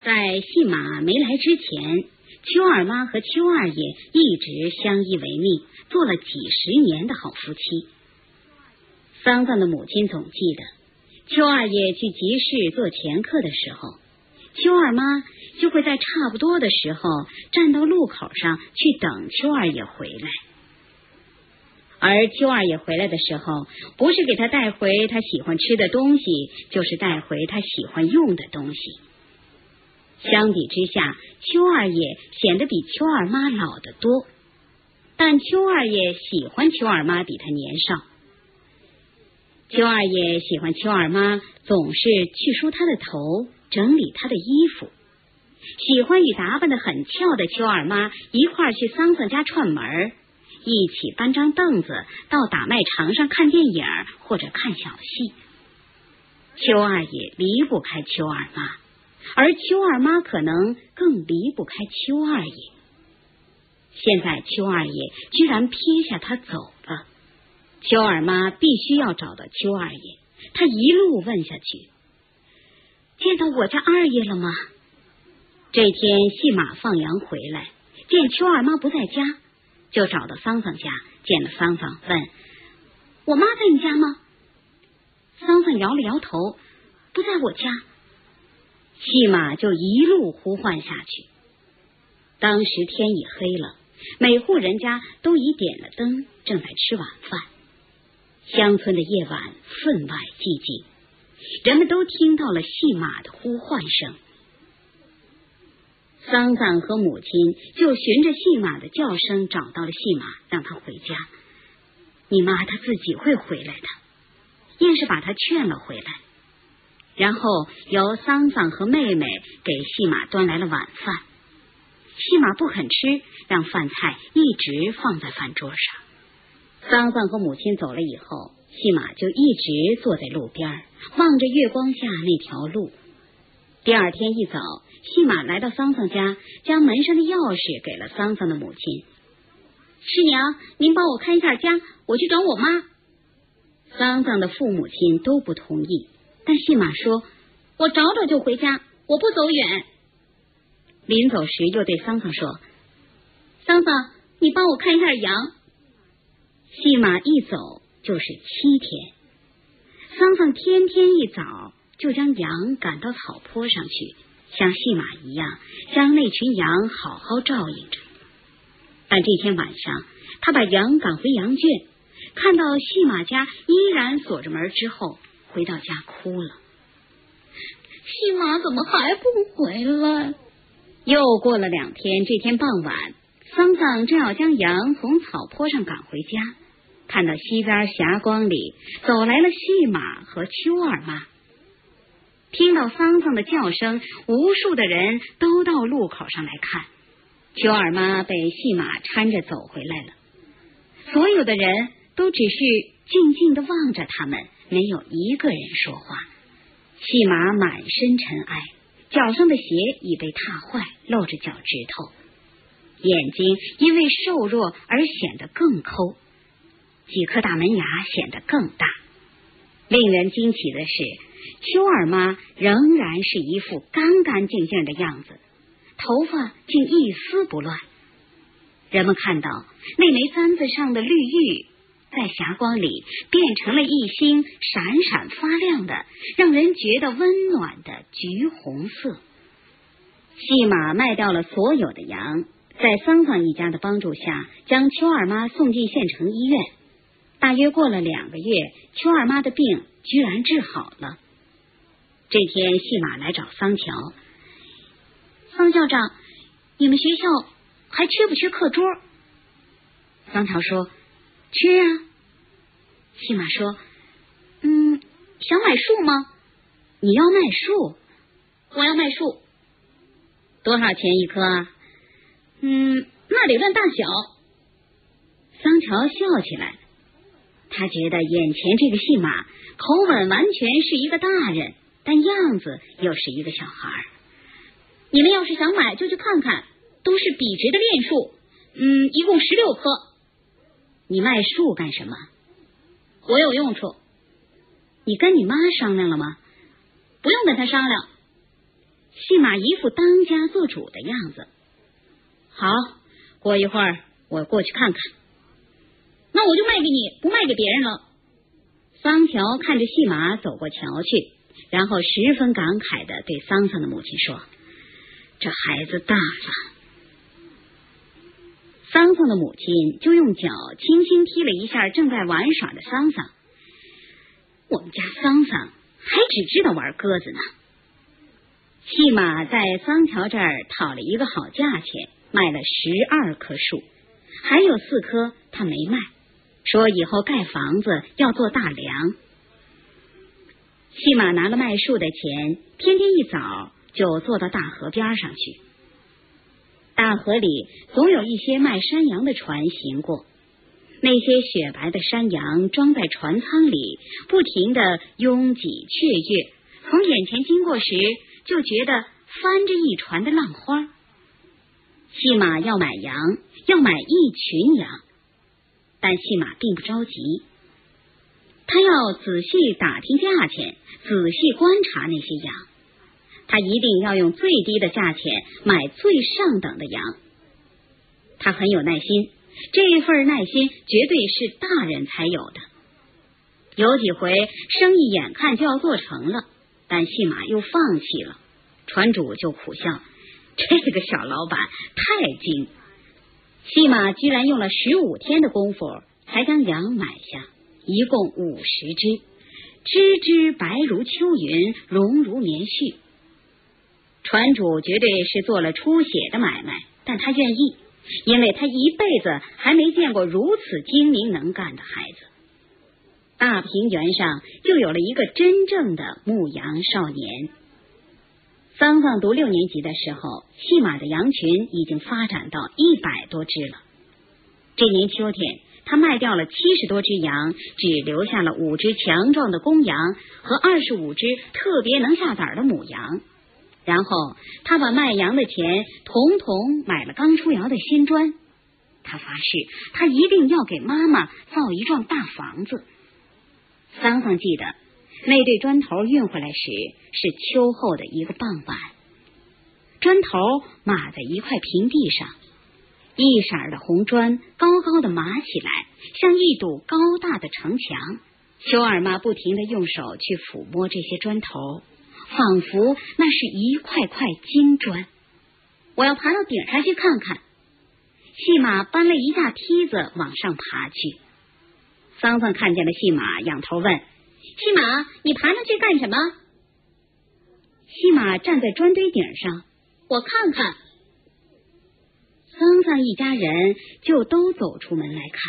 在戏马没来之前，邱二妈和邱二爷一直相依为命，做了几十年的好夫妻。桑桑的母亲总记得，邱二爷去集市做前客的时候，邱二妈就会在差不多的时候站到路口上去等邱二爷回来。而邱二爷回来的时候，不是给他带回他喜欢吃的东西，就是带回他喜欢用的东西。相比之下，邱二爷显得比邱二妈老得多，但邱二爷喜欢邱二妈比他年少。邱二爷喜欢邱二妈总是去梳她的头，整理她的衣服，喜欢与打扮得很俏的邱二妈一块儿去桑桑家串门，一起搬张凳子到打卖场上看电影或者看小戏。邱二爷离不开邱二妈，而邱二妈可能更离不开邱二爷。现在邱二爷居然撇下他走了，邱二妈必须要找到邱二爷。他一路问下去，见到我家二爷了吗？这天戏马放羊回来，见邱二妈不在家，就找到桑桑家，见了桑桑，问我妈在你家吗？桑桑摇了摇头，不在我家。戏马就一路呼唤下去。当时天已黑了，每户人家都已点了灯，正在吃晚饭。乡村的夜晚分外寂静，人们都听到了戏马的呼唤声。桑桑和母亲就循着戏马的叫声找到了戏马，让他回家。你妈她自己会回来的，硬是把她劝了回来。然后由桑桑和妹妹给戏马端来了晚饭。戏马不肯吃，让饭菜一直放在饭桌上。桑桑和母亲走了以后，戏马就一直坐在路边，望着月光下那条路。第二天一早，戏马来到桑桑家，将门上的钥匙给了桑桑的母亲。师娘，您帮我看一下家，我去找我妈。桑桑的父母亲都不同意，但戏马说，我找找就回家，我不走远。临走时又对桑桑说，桑桑，你帮我看一下羊。戏马一走就是7天，桑桑天天一早就将羊赶到草坡上去，像戏马一样将那群羊好好照应着。但这天晚上，他把羊赶回羊圈，看到戏马家依然锁着门之后，回到家哭了。戏马怎么还不回来？又过了2天，这天傍晚，桑桑正要将羊从草坡上赶回家，看到西边霞光里走来了戏马和邱二妈。听到桑桑的叫声，无数的人都到路口上来看。邱二妈被戏马搀着走回来了，所有的人都只是静静地望着他们，没有一个人说话。戏马满身尘埃，脚上的鞋已被踏坏，露着脚趾头，眼睛因为瘦弱而显得更抠，几颗大门牙显得更大。令人惊奇的是，邱二妈仍然是一副干干净净的样子，头发竟一丝不乱。人们看到那枚簪子上的绿玉在霞光里变成了一星闪闪发亮的，让人觉得温暖的橘红色。戏马卖掉了所有的羊，在桑桑一家的帮助下，将邱二妈送进县城医院。大约过了2个月，邱二妈的病居然治好了。这天戏马来找桑乔，桑校长，你们学校还缺不缺课桌？桑乔说，缺啊。戏马说，想买树吗？你要卖树？我要卖树。多少钱一棵啊？那得论大小。桑乔笑起来，他觉得眼前这个戏马口吻完全是一个大人，但样子又是一个小孩。你们要是想买就去看看，都是笔直的练树，一共16棵。你卖树干什么？我有用处。你跟你妈商量了吗？不用跟她商量。 戏马一副当家做主的样子。好，过一会儿我过去看看。那我就卖给你，不卖给别人了。桑乔看着戏马走过桥去，然后十分感慨地对桑桑的母亲说：这孩子大了。桑桑的母亲就用脚轻轻踢了一下正在玩耍的桑桑。我们家桑桑还只知道玩鸽子呢。戏马在桑乔这儿讨了一个好价钱，卖了12棵树，还有4棵他没卖，说以后盖房子要做大梁。戏马拿了卖树的钱，天天一早就坐到大河边上去。大河里总有一些卖山羊的船行过，那些雪白的山羊装在船舱里，不停地拥挤雀跃，从眼前经过时就觉得翻着一船的浪花。戏马要买羊，要买一群羊，但戏马并不着急，他要仔细打听价钱，仔细观察那些羊，他一定要用最低的价钱买最上等的羊。他很有耐心，这份耐心绝对是大人才有的。有几回生意眼看就要做成了，但戏马又放弃了，船主就苦笑，这个小老板太精。戏马居然用了15天的功夫才将羊买下，一共50只，只只白如秋云，绒如棉絮。船主绝对是做了出血的买卖，但他愿意，因为他一辈子还没见过如此精明能干的孩子。大平原上就有了一个真正的牧羊少年。桑桑读6年级的时候，戏马的羊群已经发展到100多只了。这年秋天，他卖掉了70多只羊，只留下了5只强壮的公羊和25只特别能下崽的母羊。然后他把卖羊的钱统统买了刚出窑的新砖。他发誓，他一定要给妈妈造一幢大房子。桑桑记得那对砖头运回来时是秋后的一个傍晚，砖头码在一块平地上，一色的红砖高高的码起来，像一堵高大的城墙。邱二妈不停地用手去抚摸这些砖头，仿佛那是一块块金砖。我要爬到顶上去看看。戏马搬了一架梯子往上爬去。桑桑看见了戏马，仰头问：戏马，你爬上去干什么？戏马站在砖堆顶上，我看看。桑桑一家人就都走出门来看。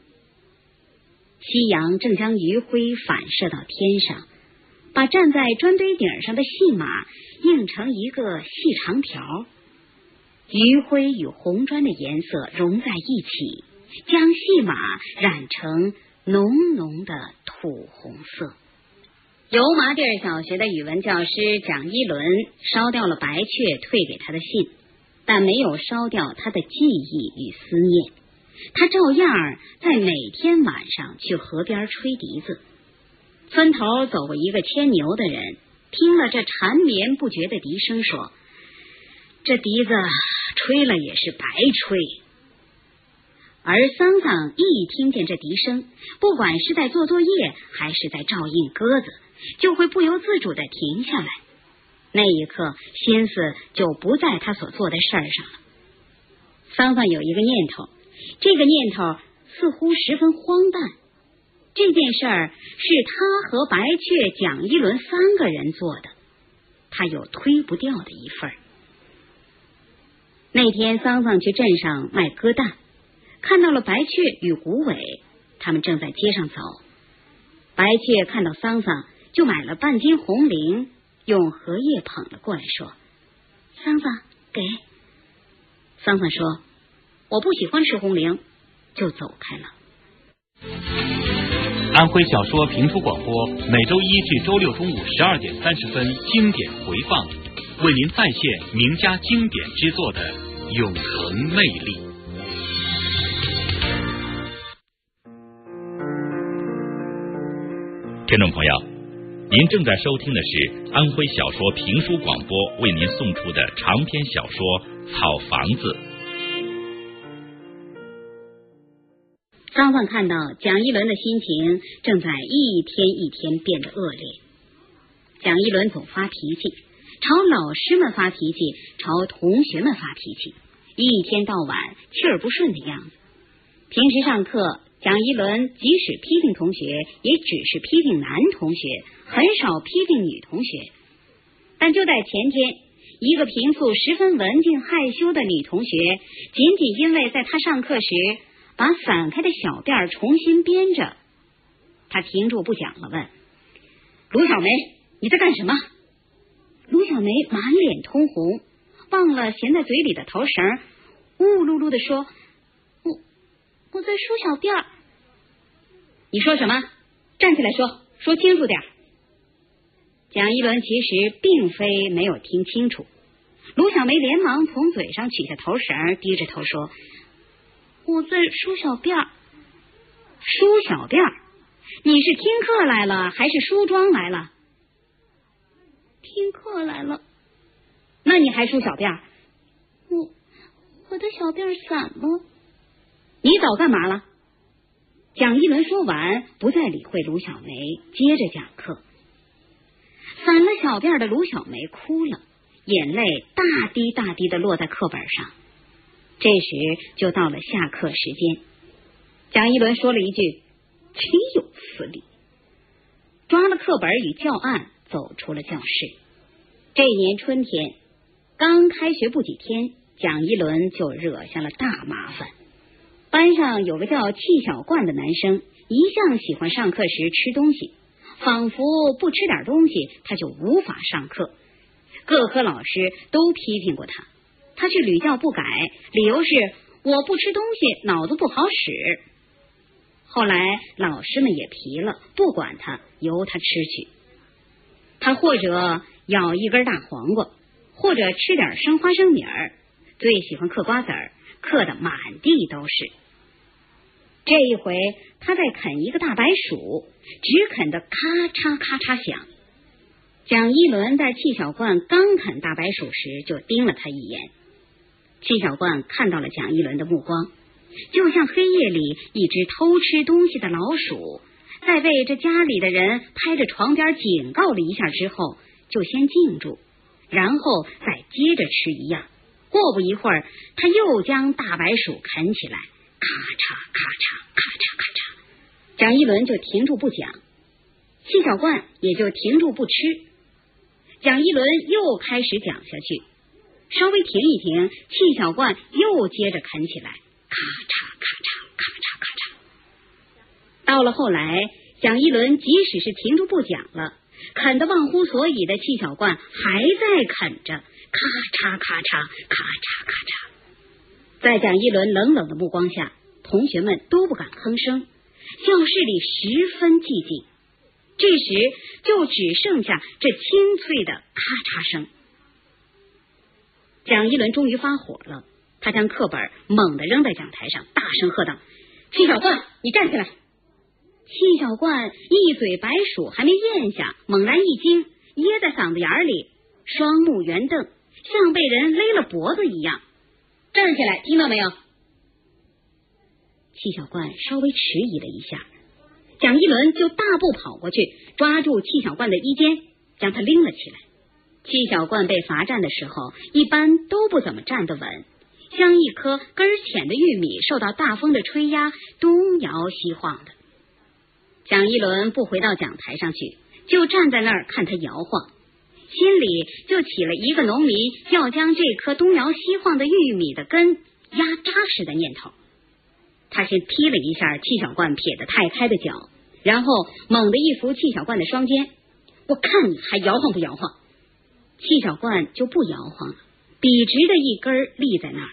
夕阳正将余晖反射到天上，把站在砖堆顶上的戏马映成一个细长条。余晖与红砖的颜色融在一起，将戏马染成浓浓的土红色。油麻地小学的语文教师蒋一伦烧掉了白雀退给他的信，但没有烧掉他的记忆与思念。他照样在每天晚上去河边吹笛子。村头走过一个牵牛的人，听了这缠绵不绝的笛声，说：这笛子吹了也是白吹。而桑桑一听见这笛声，不管是在做作业还是在照应鸽子，就会不由自主地停下来。那一刻心思就不在他所做的事儿上了。桑桑有一个念头，这个念头似乎十分荒诞。这件事儿是他和白雀、蒋一伦3个人做的，他有推不掉的一份。那天桑桑去镇上卖鸽蛋，看到了白雀与古伟，他们正在街上走。白雀看到桑桑，就买了半斤红菱，用荷叶捧了过来，说：桑桑，给。桑桑说：我不喜欢吃红菱，就走开了。 安徽小说评书广播每周1至周6中午12点30分经典回放，为您再现名家经典之作的永恒魅力。听众朋友， 您正在收听的是安徽小说评书广播为您送出的长篇小说《草房子》。 张焕看到蒋一伦的心情正在一天一天变得恶劣。蒋一伦总发脾气，朝老师们发脾气，朝同学们发脾气，一天到晚气儿不顺的样子。平时上课，蒋一伦即使批评同学，也只是批评男同学，很少批评女同学。但就在前天，一个平素十分文静害羞的女同学，仅仅因为在她上课时把散开的小辫重新编着，她停住不讲了，问：卢小梅，你在干什么？卢小梅满脸通红，忘了衔在嘴里的头绳，呜呜噜噜地说：我在梳小辫。你说什么？站起来说，说清楚点。蒋一伦其实并非没有听清楚，卢小梅连忙从嘴上取下头绳，低着头说：我在梳小辫。梳小辫？你是听课来了还是梳妆来了？听课来了。那你还梳小辫？我的小辫散了。你早干嘛了？蒋一伦说完，不再理会卢小梅，接着讲课。散了小辫的卢小梅哭了，眼泪大滴大滴的落在课本上。这时就到了下课时间，蒋一伦说了一句：岂有此理！抓了课本与教案，走出了教室。这年春天，刚开学不几天，蒋一伦就惹下了大麻烦。班上有个叫戚小冠的男生，一向喜欢上课时吃东西，仿佛不吃点东西他就无法上课。各科老师都批评过他，他却屡教不改，理由是我不吃东西，脑子不好使。后来老师们也疲了，不管他，由他吃去。他或者咬一根大黄瓜，或者吃点生花生米儿，最喜欢嗑瓜子儿，嗑得满地都是。这一回他在啃一个大白薯，只啃得咔嚓咔嚓响。蒋一伦在戚小冠刚啃大白薯时就盯了他一眼。戚小冠看到了蒋一伦的目光，就像黑夜里一只偷吃东西的老鼠，在被这家里的人拍着床边警告了一下之后，就先静住，然后再接着吃一样。过不一会儿，他又将大白薯啃起来，咔嚓咔嚓咔嚓咔嚓，蒋一伦就停住不讲，戚小冠也就停住不吃。蒋一伦又开始讲下去，稍微停一停，戚小冠又接着啃起来，咔嚓咔嚓咔嚓咔嚓。到了后来，蒋一伦即使是停住不讲了，啃得忘乎所以的戚小冠还在啃着，咔嚓咔嚓咔嚓咔嚓。在蒋一伦冷冷的目光下，同学们都不敢吭声，教室里十分寂静。这时就只剩下这清脆的咔嚓声。蒋一伦终于发火了，他将课本猛地扔在讲台上，大声喝道：戚小冠，你站起来！戚小冠一嘴白薯还没咽下，猛然一惊，噎在嗓子眼里，双目圆瞪，像被人勒了脖子一样。站起来，听到没有？戚小冠稍微迟疑了一下，蒋一伦就大步跑过去，抓住戚小冠的衣肩，将他拎了起来。戚小冠被罚站的时候，一般都不怎么站得稳，像一颗根浅的玉米受到大风的吹压，东摇西晃的。蒋一伦不回到讲台上去，就站在那儿看他摇晃，心里就起了一个农民要将这颗东摇西晃的玉米的根压扎实的念头。他先踢了一下戚小冠撇得太开的脚，然后猛地一扶戚小冠的双肩，我看你还摇晃不摇晃。戚小冠就不摇晃了，笔直的一根立在那儿。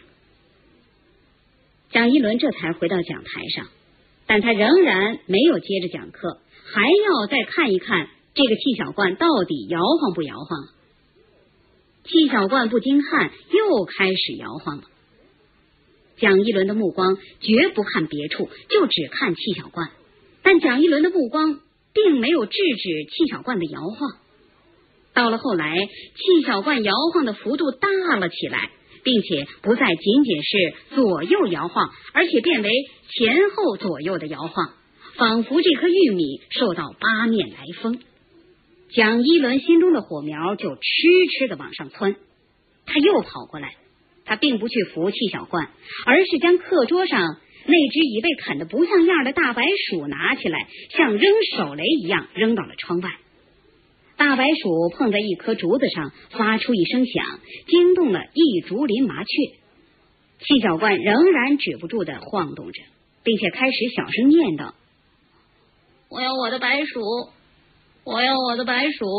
蒋一伦这才回到讲台上，但他仍然没有接着讲课，还要再看一看这个戚小冠到底摇晃不摇晃。戚小冠不禁汗，又开始摇晃了。蒋一伦的目光绝不看别处，就只看戚小冠，但蒋一伦的目光并没有制止戚小冠的摇晃。到了后来，戚小冠摇晃的幅度大了起来，并且不再仅仅是左右摇晃，而且变为前后左右的摇晃，仿佛这颗玉米受到八面来风。蒋一伦心中的火苗就痴痴的往上窜，他又跑过来，他并不去扶戚小冠，而是将课桌上那只已被啃得不像样的大白鼠拿起来，像扔手雷一样扔到了窗外。大白鼠碰在一棵竹子上，发出一声响，惊动了一竹林麻雀。戚小冠仍然止不住的晃动着，并且开始小声念叨：我要我的白鼠，我要我的白鼠。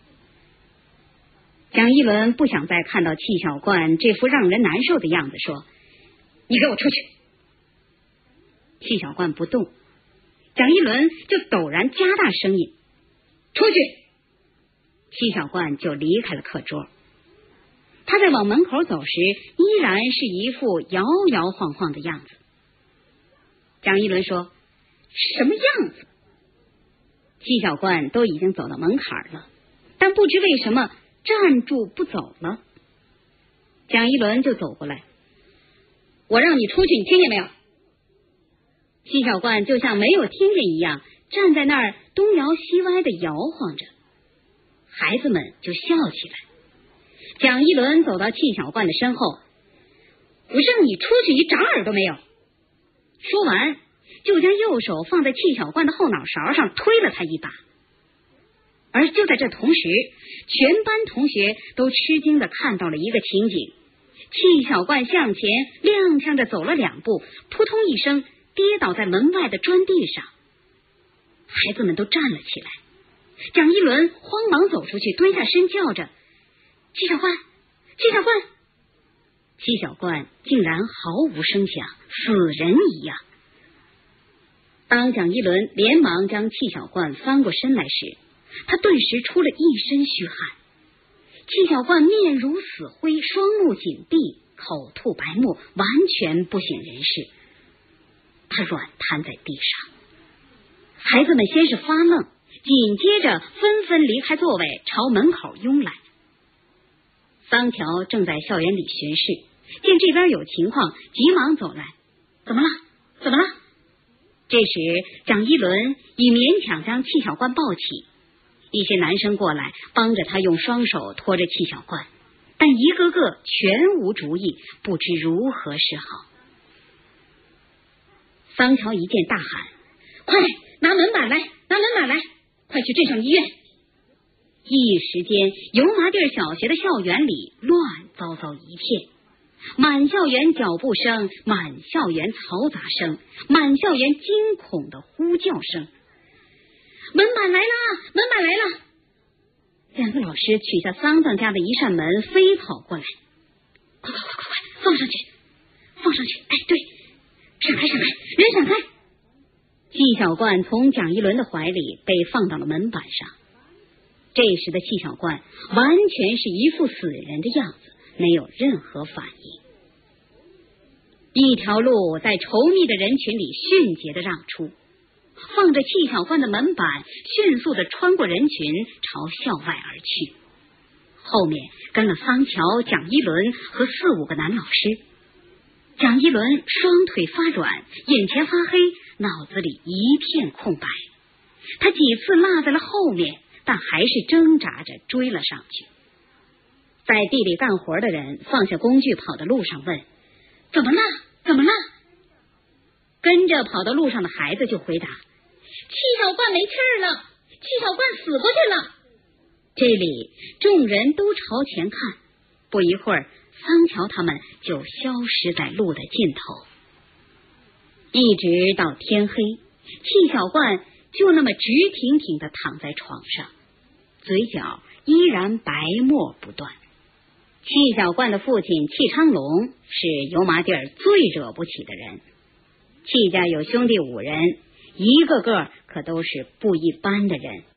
蒋一伦不想再看到戚小冠这副让人难受的样子，说：你给我出去。戚小冠不动，蒋一伦就陡然加大声音：出去。戚小冠就离开了课桌。他在往门口走时，依然是一副摇摇晃晃的样子。蒋一伦说：什么样子？戚小冠都已经走到门槛了，但不知为什么站住不走了。蒋一伦就走过来：我让你出去，你听见没有？戚小冠就像没有听见一样，站在那儿东摇西歪的摇晃着。孩子们就笑起来。蒋一伦走到戚小冠的身后：我让你出去，你长耳朵没有？说完就将右手放在戚小冠的后脑勺上，推了他一把。而就在这同时，全班同学都吃惊的看到了一个情景：戚小冠向前踉跄着走了2步，扑通一声跌倒在门外的砖地上。孩子们都站了起来。蒋一伦慌忙走出去，蹲下身叫着：戚小冠，戚小冠！戚小冠竟然毫无声响，死人一样。当蒋一伦连忙将戚小冠翻过身来时，他顿时出了一身虚汗。戚小冠面如死灰，双目紧闭，口吐白沫，完全不省人事。他软瘫在地上。孩子们先是发愣，紧接着纷纷离开座位，朝门口拥来。桑乔正在校园里巡视，见这边有情况，急忙走来：怎么了？怎么了？这时蒋一伦已勉强将戚小冠抱起，一些男生过来帮着他用双手拖着戚小冠，但一个个全无主意，不知如何是好。桑乔一见大喊：快拿门板来，拿门板来，快去镇上医院！一时间，油麻地小学的校园里乱糟糟一片，满校园脚步声，满校园嘈杂声，满校园惊恐的呼叫声。门板来了，门板来了！2个老师取下桑桑家的一扇门，飞跑过来：快，放上去，放上去！哎，对，闪开，闪开，人闪开！戚小冠从蒋一伦的怀里被放到了门板上。这时的戚小冠完全是一副死人的样子，没有任何反应。一条路在稠密的人群里迅捷的让出，放着戚小冠的门板迅速的穿过人群，朝校外而去。后面跟了桑乔、蒋一伦和4、5个男老师。蒋一伦双腿发软，眼前发黑，脑子里一片空白。他几次落在了后面，但还是挣扎着追了上去。在地里干活的人放下工具跑到路上问：怎么了？怎么了？跟着跑到路上的孩子就回答：戚小冠没气儿了，戚小冠死过去了。这里众人都朝前看，不一会儿，桑乔他们就消失在路的尽头。一直到天黑，戚小冠就那么直挺挺地躺在床上，嘴角依然白沫不断。戚小冠的父亲戚昌龙是油麻地最惹不起的人，戚家有兄弟5人，一个个可都是不一般的人。